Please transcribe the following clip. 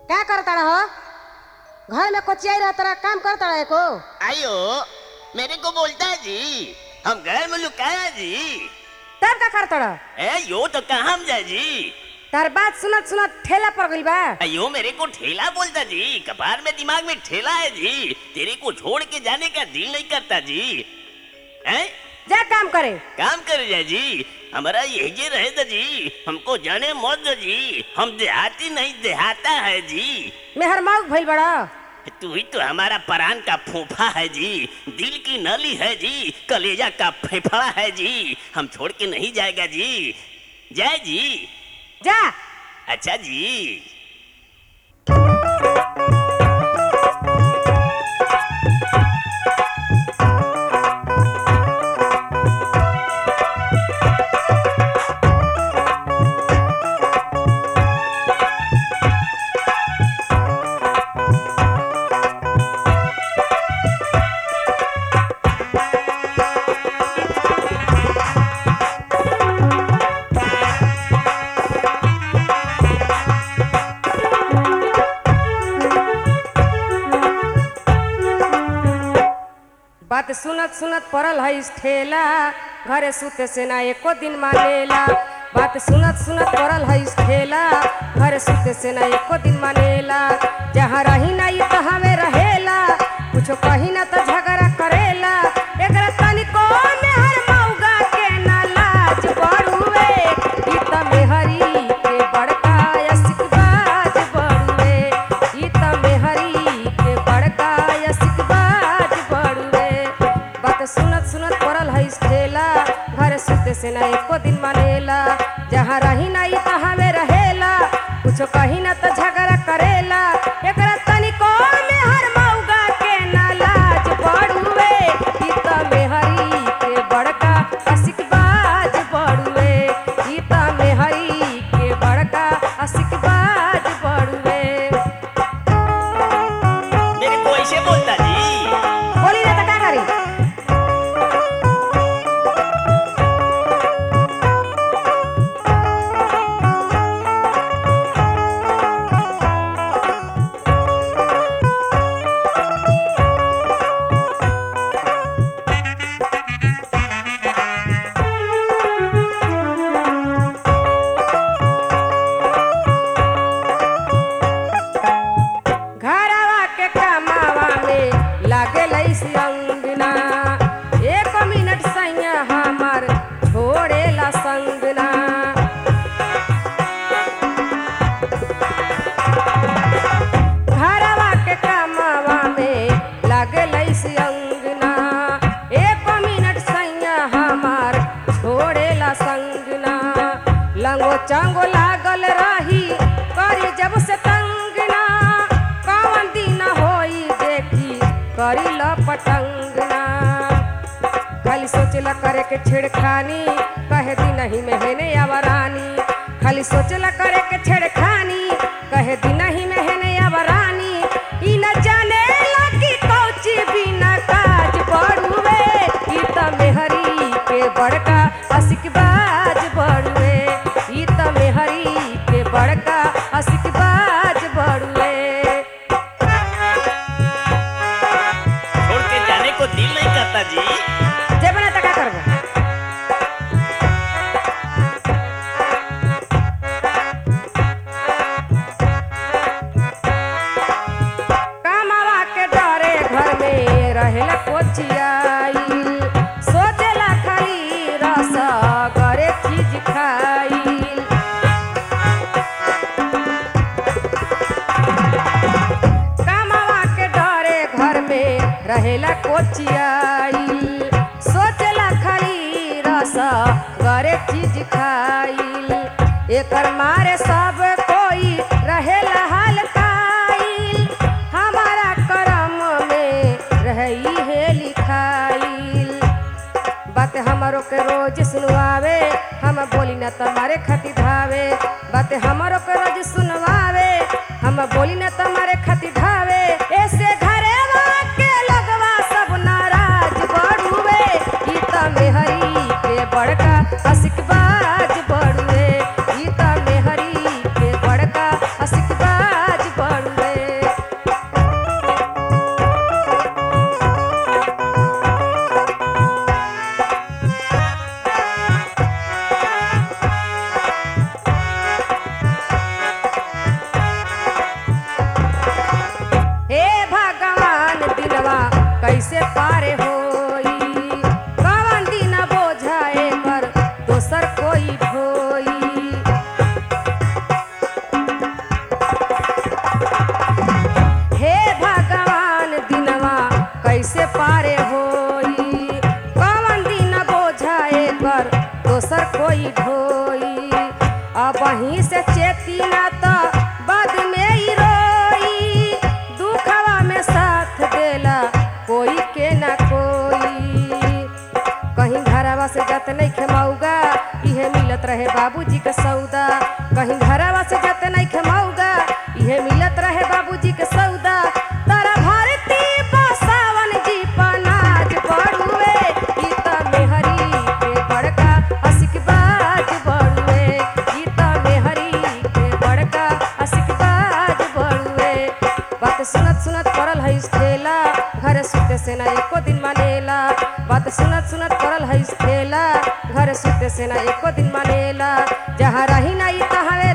क्या करता रहो? घर में कोचिया रहता रहा, काम करता रहे को? आयो मेरे को बोलता है जी, हम घर में लुकाया जी। तब का करता रहा? यो तो कहाँ हम जाए जी। तार बात सुनत सुनत ठेला पर गइल बा। अयो मेरे को ठेला बोलता जी, कपार में दिमाग में ठेला है जी। तेरे को छोड़ के जाने का दिल नहीं करता जी। हैं? जा काम करे। काम कर जा जी, हमारा यही रहे था जी, हमको जाने मौत दो जी। हम देहाती नहीं देहाता है जी। मेहर मौक भइल बड़ा। तू ही तो हमारा परान का फूफा है जी, दिल की नली है जी, कलेजा का फेफड़ा है जी। हम छोड़ के नहीं जाएगा जी। जय जी। जा। अच्छा जी। बात सुनत सुनत पड़ल है इस ठेला, घरे सुते से ना एको दिन मानेला। बात सुनत सुनत पड़ल है इस ठेला, घरे सुते से ना एको दिन मानेला। जहाँ रही ना ये तहाँ में रहेला, कुछो कही ना तो झगड़ा करेला। एकरा तनिको मेहर मौगा के ना लाज बड़ुए, ई त मेहरी के बड़का यसिकबाज बड़ुए, ई त मेहरी के बड़का यसिकबाज बड़ुए। बात सुनत सुनत पड़ल है इस ठेला, घर सुते से ना एको दिन मानेला। जहाँ रही ना ई तहाँ में रहेला, कुछो कही ना तो झगड़ा करेला। एकरा तनिको मेहर मौगा के ना लाज बड़ुए, ई त मेहरी के बड़का असिकबाज बड़ुए, ई त मेहरी के बड़का असिकबाज बड़ुए। मेरे को ऐसे बोलता जी। बोली ना तो का करी? घरवा के कमावा में लागे लईसी अंगना, एक मिनट सैया हमार छोड़ेला संगना। घरवा के कमावा में लागे लईसी अंगना, एक मिनट सैया हमार छोड़ेला संगना। लंगो चांगो लागल रही करी जब से तंगना, कौन दिन होई देखी करी लपटंगना। खाली सोचला करे के छेड़खानी, कहे दिन ही में हेने आवरानी। खाली सोचला करे के छेड़खानी, कहे दिन ही में हेने आवरानी। ई न जाने लगी कौची बिना काज बड़ुए, ई त मेहरी के बड़का असिकबाज बड़ुए, ई त मेहरी के बड़का असिकबाज बड़ुए। छोड़ के जाने को दिल नहीं करता जी। जब ना तका करबो। कामवा के डरे घर में रहेला कोचियाई, सोचेला खाली रस करे चीज खाई। कामवा के डरे घर में रहेला कोचियाई, सोचला खाली रस करे चीज खाइल। एकर मारे सब कोई रहेला हलकाइल, हमारा करम में रही है लिखाइल। बात हमारो के रोज सुनवावे, हम बोली न तुम्हारे खातिर धावे। बात हमारो के रोज सुनवावे, हम बोली न तुम्हारे खातिर धावे। ऐसे घरे के लगवा सब नाराज बड़ुए, ई त मेहरी के बड़का असिकबाज बड़ुए, ई त मेहरी के बड़का असिकबाज बड़ुए। कोई ढोई। अब वहीं से चेती ना तो बाद में ही रोई। दुखवा में साथ देला कोई के ना कोई। कहीं घरवा से जत नहीं खेमौगा इहे मिलत रहे बाबूजी के सौदा। कहीं घरवा से जत नहीं खेमौगा इहे मिलत रहे बाबूजी के सौदा। तारा भारती बसावन जी पनाज बड़ुए गीता मेहरी के बड़का असिकबाज बड़ुए। गीता मेहरी के बड़का असिकबाज बड़ुए। बात सुनत सुनत पड़ल है ठेला घर सुते से ना एको दिन मानेला। बात सुनत सुनत पड़ल है ठेला घर सुते से ना एको दिन मानेला। जहाँ रही नहीं तहाँ